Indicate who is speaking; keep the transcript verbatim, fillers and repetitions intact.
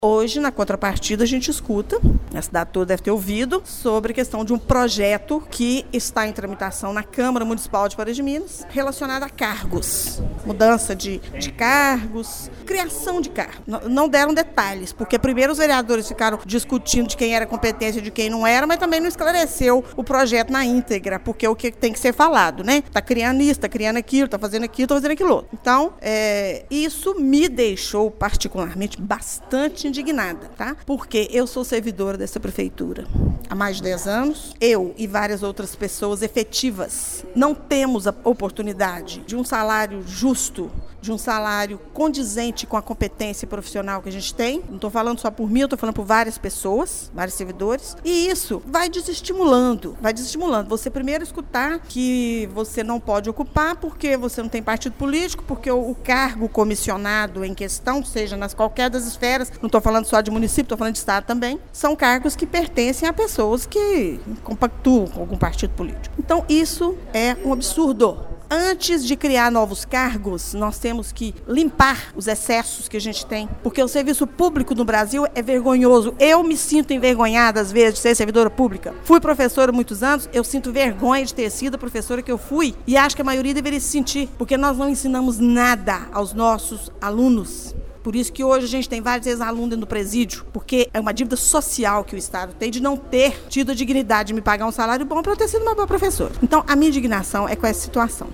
Speaker 1: Hoje, na contrapartida, a gente escuta, a cidade toda deve ter ouvido, sobre a questão de um projeto que está em tramitação na Câmara Municipal de Parede de Minas, relacionado a cargos, mudança de, de cargos, criação de cargos. Não deram detalhes, porque primeiro os vereadores ficaram discutindo de quem era competência e de quem não era, mas também não esclareceu o projeto na íntegra, porque é o que tem que ser falado, né? Está criando isso, está criando aquilo, está fazendo aquilo, está fazendo aquilo outro. Então, é, isso me deixou particularmente bastante indignada, tá? Porque eu sou servidora dessa prefeitura há mais de dez anos, eu e várias outras pessoas efetivas não temos a oportunidade de um salário justo, de um salário condizente com a competência profissional que a gente tem. Não estou falando só por mim, eu estou falando por várias pessoas, vários servidores, e isso vai desestimulando, vai desestimulando. Você primeiro escutar que você não pode ocupar porque você não tem partido político, porque o, o cargo comissionado em questão, seja nas qualquer das esferas, não estou falando só de município, estou falando de estado também, são cargos que pertencem a pessoas que compactuam com algum partido político. Então isso é um absurdo. Antes de criar novos cargos, nós temos que limpar os excessos que a gente tem, porque o serviço público no Brasil é vergonhoso. Eu me sinto envergonhada, às vezes, de ser servidora pública. Fui professora há muitos anos, eu sinto vergonha de ter sido a professora que eu fui, e acho que a maioria deveria se sentir, porque nós não ensinamos nada aos nossos alunos. Por isso que hoje a gente tem vários ex-alunos no presídio, porque é uma dívida social que o Estado tem de não ter tido a dignidade de me pagar um salário bom para eu ter sido uma boa professora. Então, a minha indignação é com essa situação.